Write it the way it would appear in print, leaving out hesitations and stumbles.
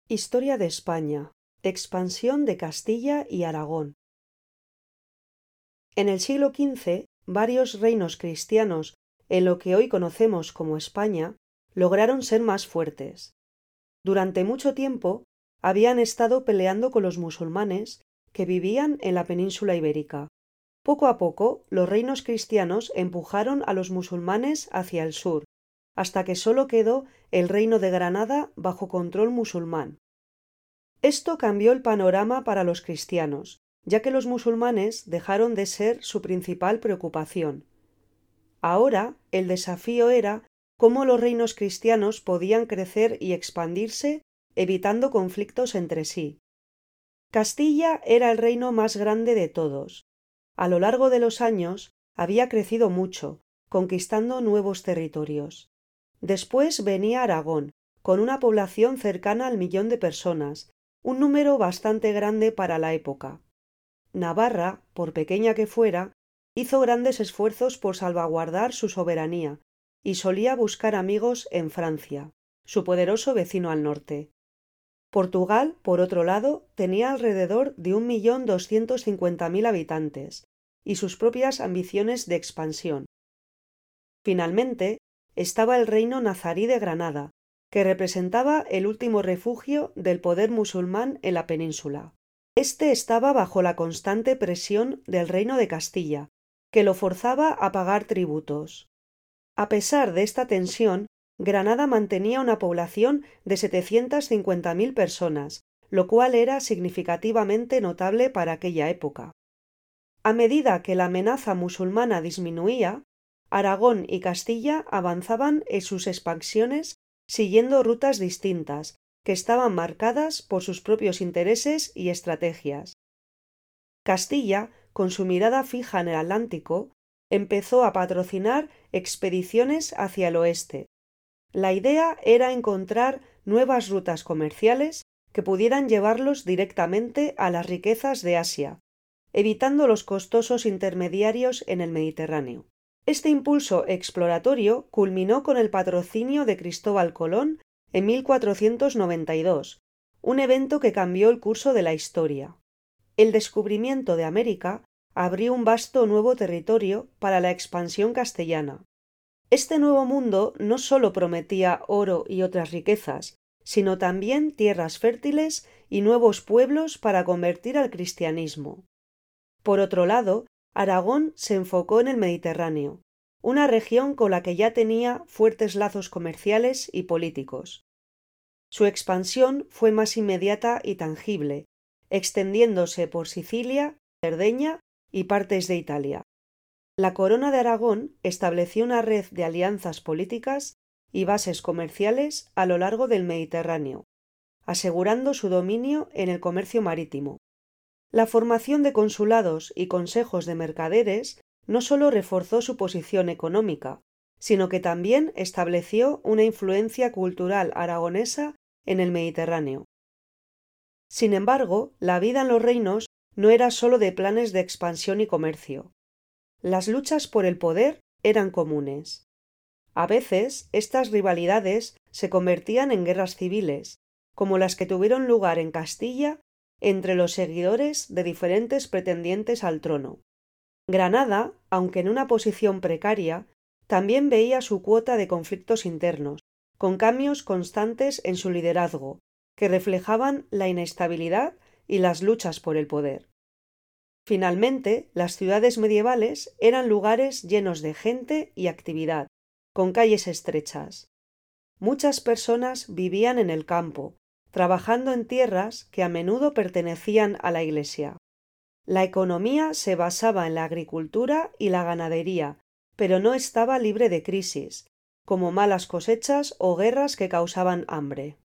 Historia de España. Expansión de Castilla y Aragón. En el siglo XV, varios reinos cristianos en lo que hoy conocemos como España lograron ser más fuertes. Durante mucho tiempo habían estado peleando con los musulmanes que vivían en la península ibérica. Poco a poco, los reinos cristianos empujaron a los musulmanes hacia el sur, hasta que solo quedó el reino de Granada bajo control musulmán. Esto cambió el panorama para los cristianos, ya que los musulmanes dejaron de ser su principal preocupación. Ahora el desafío era cómo los reinos cristianos podían crecer y expandirse, evitando conflictos entre sí. Castilla era el reino más grande de todos. A lo largo de los años había crecido mucho, conquistando nuevos territorios. Después venía Aragón, con una población cercana al 1.000.000 de personas, un número bastante grande para la época. Navarra, por pequeña que fuera, hizo grandes esfuerzos por salvaguardar su soberanía y solía buscar amigos en Francia, su poderoso vecino al norte. Portugal, por otro lado, tenía alrededor de 1.250.000 habitantes y sus propias ambiciones de expansión. Finalmente, estaba el reino nazarí de Granada, que representaba el último refugio del poder musulmán en la península. Este estaba bajo la constante presión del reino de Castilla, que lo forzaba a pagar tributos. A pesar de esta tensión, Granada mantenía una población de 750.000 personas, lo cual era significativamente notable para aquella época. A medida que la amenaza musulmana disminuía, Aragón y Castilla avanzaban en sus expansiones siguiendo rutas distintas, que estaban marcadas por sus propios intereses y estrategias. Castilla, con su mirada fija en el Atlántico, empezó a patrocinar expediciones hacia el oeste. La idea era encontrar nuevas rutas comerciales que pudieran llevarlos directamente a las riquezas de Asia, evitando los costosos intermediarios en el Mediterráneo. Este impulso exploratorio culminó con el patrocinio de Cristóbal Colón en 1492, un evento que cambió el curso de la historia. El descubrimiento de América abrió un vasto nuevo territorio para la expansión castellana. Este nuevo mundo no solo prometía oro y otras riquezas, sino también tierras fértiles y nuevos pueblos para convertir al cristianismo. Por otro lado, Aragón se enfocó en el Mediterráneo, una región con la que ya tenía fuertes lazos comerciales y políticos. Su expansión fue más inmediata y tangible, extendiéndose por Sicilia, Cerdeña y partes de Italia. La Corona de Aragón estableció una red de alianzas políticas y bases comerciales a lo largo del Mediterráneo, asegurando su dominio en el comercio marítimo. La formación de consulados y consejos de mercaderes no solo reforzó su posición económica, sino que también estableció una influencia cultural aragonesa en el Mediterráneo. Sin embargo, la vida en los reinos no era solo de planes de expansión y comercio. Las luchas por el poder eran comunes. A veces, estas rivalidades se convertían en guerras civiles, como las que tuvieron lugar en Castilla entre los seguidores de diferentes pretendientes al trono. Granada, aunque en una posición precaria, también veía su cuota de conflictos internos, con cambios constantes en su liderazgo, que reflejaban la inestabilidad y las luchas por el poder. Finalmente, las ciudades medievales eran lugares llenos de gente y actividad, con calles estrechas. Muchas personas vivían en el campo, trabajando en tierras que a menudo pertenecían a la Iglesia. La economía se basaba en la agricultura y la ganadería, pero no estaba libre de crisis, como malas cosechas o guerras que causaban hambre.